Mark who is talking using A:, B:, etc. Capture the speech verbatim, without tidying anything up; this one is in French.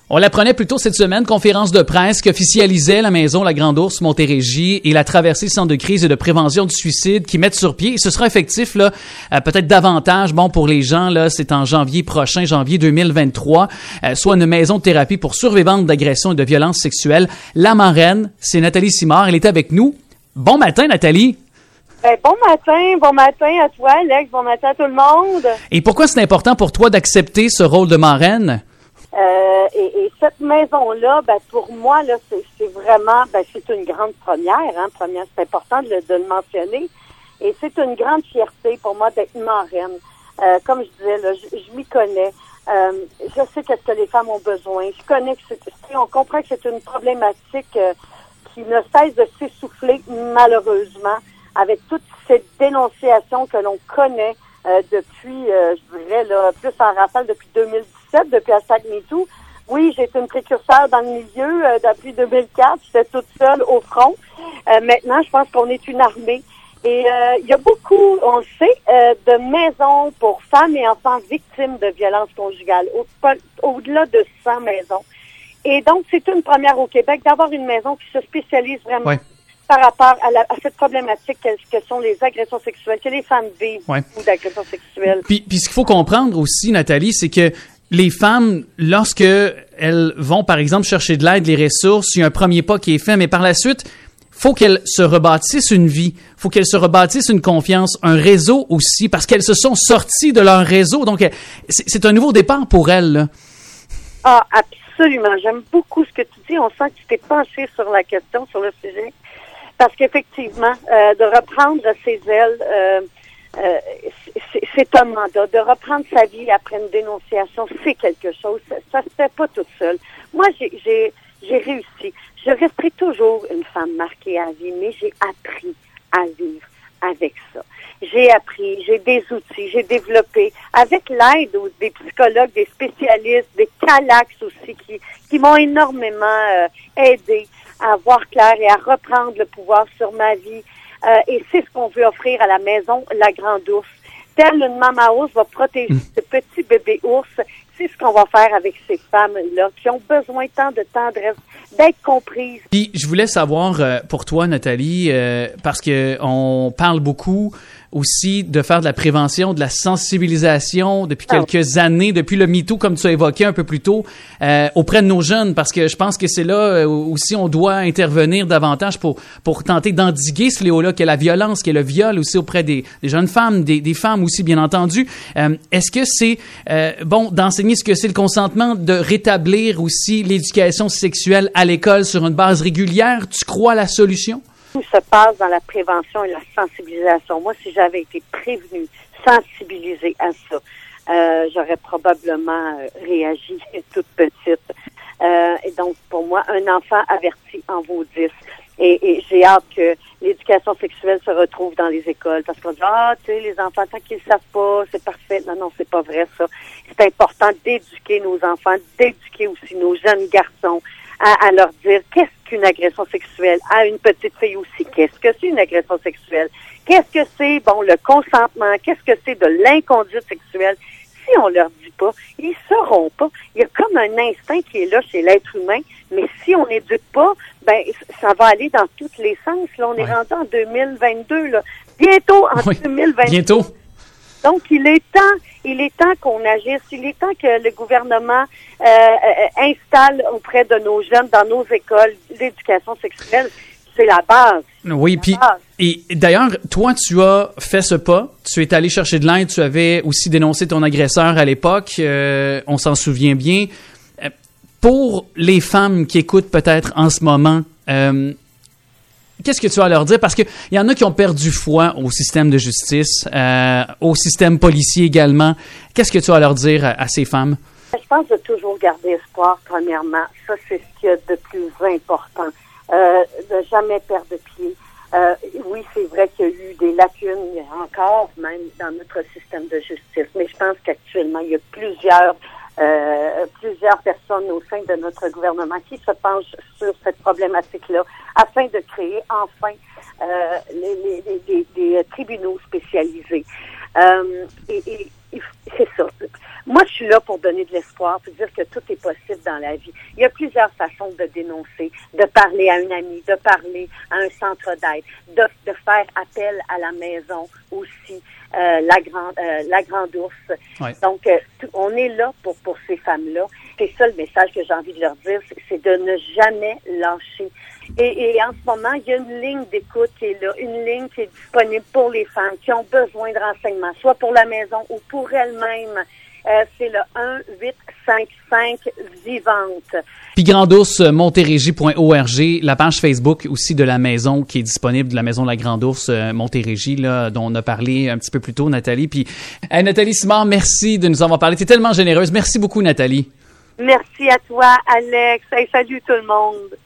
A: On l'apprenait plus tôt cette semaine, conférence de presse qu'officialisait la maison La Grande Ourse Montérégie et la traversée Centre de crise et de prévention du suicide qui mettent sur pied. Et ce sera effectif là, euh, peut-être davantage. Bon, pour les gens là, c'est en janvier prochain, janvier deux mille vingt-trois, euh, soit une maison de thérapie pour survivantes d'agressions et de violences sexuelles. La marraine, c'est Nathalie Simard. Elle est avec nous. Bon matin, Nathalie.
B: Ben, bon matin, bon matin à toi, Alex. Bon matin à tout le monde.
A: Et pourquoi c'est important pour toi d'accepter ce rôle de marraine?
B: Euh, et, et cette maison-là, ben pour moi, là, c'est, c'est vraiment, ben c'est une grande première, hein, première, c'est important de le, de le mentionner. Et c'est une grande fierté pour moi d'être marraine. Euh, comme je disais, là, je, je m'y connais. Euh, je sais qu'est-ce que les femmes ont besoin. Je connais que c'est, on comprend que c'est une problématique euh, qui ne cesse de s'essouffler malheureusement, avec toutes ces dénonciations que l'on connaît euh, depuis, euh, je dirais, là, plus en rafale depuis deux mille dix-sept, depuis hashtag MeToo. Oui, j'ai été une précurseur dans le milieu euh, depuis deux mille quatre. J'étais toute seule au front. Euh, maintenant, je pense qu'on est une armée. Et euh, il y a beaucoup, on le sait, euh, de maisons pour femmes et enfants victimes de violences conjugales, au, au-delà de cent maisons. Et donc, c'est une première au Québec d'avoir une maison qui se spécialise vraiment ouais. par rapport à, la, à cette problématique que, que sont les agressions sexuelles, que les femmes vivent ouais. ou d'agressions sexuelles.
A: Puis, puis ce qu'il faut comprendre aussi, Nathalie, c'est que les femmes, lorsque elles vont, par exemple, chercher de l'aide, les ressources, il y a un premier pas qui est fait, mais par la suite, faut qu'elles se rebâtissent une vie, faut qu'elles se rebâtissent une confiance, un réseau aussi, parce qu'elles se sont sorties de leur réseau. Donc, c'est, c'est un nouveau départ pour elles, là.
B: Ah, absolument. J'aime beaucoup ce que tu dis. On sent que tu t'es penché sur la question, sur le sujet. Parce qu'effectivement, euh, de reprendre ses ailes, euh, euh, c'est, c'est un mandat. De reprendre sa vie après une dénonciation, c'est quelque chose. Ça, ça se fait pas toute seule. Moi, j'ai, j'ai, j'ai réussi. Je resterai toujours une femme marquée à vie, mais j'ai appris à vivre avec ça. J'ai appris, j'ai des outils, j'ai développé, avec l'aide des psychologues, des spécialistes, des Calax aussi, qui, qui m'ont énormément euh, aidé à voir clair et à reprendre le pouvoir sur ma vie. Euh, et c'est ce qu'on veut offrir à la maison La Grande Ourse. Telle une maman ours va protéger mmh. ce petit bébé ours, c'est ce qu'on va faire avec ces femmes-là qui ont besoin tant de tendresse, d'être comprises.
A: Puis je voulais savoir euh, pour toi, Nathalie, euh, parce que on parle beaucoup aussi de faire de la prévention, de la sensibilisation depuis oh. quelques années, depuis le MeToo, comme tu as évoqué un peu plus tôt, euh, auprès de nos jeunes, parce que je pense que c'est là euh, aussi on doit intervenir davantage pour pour tenter d'endiguer ce fléau-là, qu'est la violence, qu'est le viol aussi auprès des, des jeunes femmes, des, des femmes aussi, bien entendu. Euh, est-ce que c'est, euh, bon, d'enseigner ce que c'est le consentement, de rétablir aussi l'éducation sexuelle à l'école sur une base régulière? Tu crois à la solution?
B: Tout se passe dans la prévention et la sensibilisation. Moi, si j'avais été prévenue, sensibilisée à ça, euh, j'aurais probablement euh, réagi toute petite. Euh, et donc, pour moi, un enfant averti en vaut dix. Et, et j'ai hâte que l'éducation sexuelle se retrouve dans les écoles, parce qu'on dit, ah, tu sais, les enfants, tant qu'ils ne savent pas, c'est parfait. Non, non, c'est pas vrai, ça. C'est important d'éduquer nos enfants, d'éduquer aussi nos jeunes garçons, à, à leur dire qu'est-ce qu'une agression sexuelle, à une petite fille aussi, qu'est-ce que c'est une agression sexuelle, qu'est-ce que c'est, bon, le consentement, qu'est-ce que c'est de l'inconduite sexuelle. Si on leur dit pas, ils sauront pas. Il y a comme un instinct qui est là chez l'être humain, mais si on n'éduque pas, ben ça va aller dans tous les sens. Là, on ouais. est rendu en deux mille vingt-deux, là. Bientôt en oui. deux mille vingt-deux.
A: Bientôt.
B: Donc, il est temps, il est temps qu'on agisse. Il est temps que le gouvernement euh, euh, installe auprès de nos jeunes, dans nos écoles, l'éducation sexuelle. C'est la base.
A: Oui, puis et d'ailleurs, toi, tu as fait ce pas. Tu es allé chercher de l'aide. Tu avais aussi dénoncé ton agresseur à l'époque. Euh, on s'en souvient bien. Euh, pour les femmes qui écoutent peut-être en ce moment, euh, qu'est-ce que tu as à leur dire? Parce qu'il y en a qui ont perdu foi au système de justice, euh, au système policier également. Qu'est-ce que tu as à leur dire à, à ces femmes?
B: Je pense de toujours garder espoir, premièrement. Ça, c'est ce qu'il y a de plus important. Euh, de jamais perdre pied. Euh, oui, c'est vrai qu'il y a eu des lacunes encore, même dans notre système de justice, mais je pense qu'actuellement, il y a plusieurs euh, plusieurs personnes au sein de notre gouvernement qui se penchent sur cette problématique-là afin de créer enfin euh, les, les, les, les, les tribunaux spécialisés. Euh, et, et c'est ça. Moi, je suis là pour donner de l'espoir, pour dire que tout est possible dans la vie. Il y a plusieurs façons de dénoncer, de parler à un ami, de parler à un centre d'aide, de, de faire appel à la maison aussi, euh, la grande, euh, la grande ours. Ouais. Donc, euh, on est là pour pour ces femmes-là. C'est ça le message que j'ai envie de leur dire, c'est, c'est de ne jamais lâcher. Et, et en ce moment, il y a une ligne d'écoute qui est là, une ligne qui est disponible pour les femmes qui ont besoin de renseignements, soit pour la maison ou pour elles-mêmes. Euh, c'est le un huit cinq cinq Vivante.
A: Puis Grande Ourse Montérégie point org, la page Facebook aussi de la maison qui est disponible, de la maison de la Grande Ourse Montérégie, là, dont on a parlé un petit peu plus tôt, Nathalie. Puis hey, Nathalie Simard, merci de nous avoir parlé. Tu es tellement généreuse. Merci beaucoup, Nathalie.
B: Merci à toi, Alex. Hey, salut tout le monde.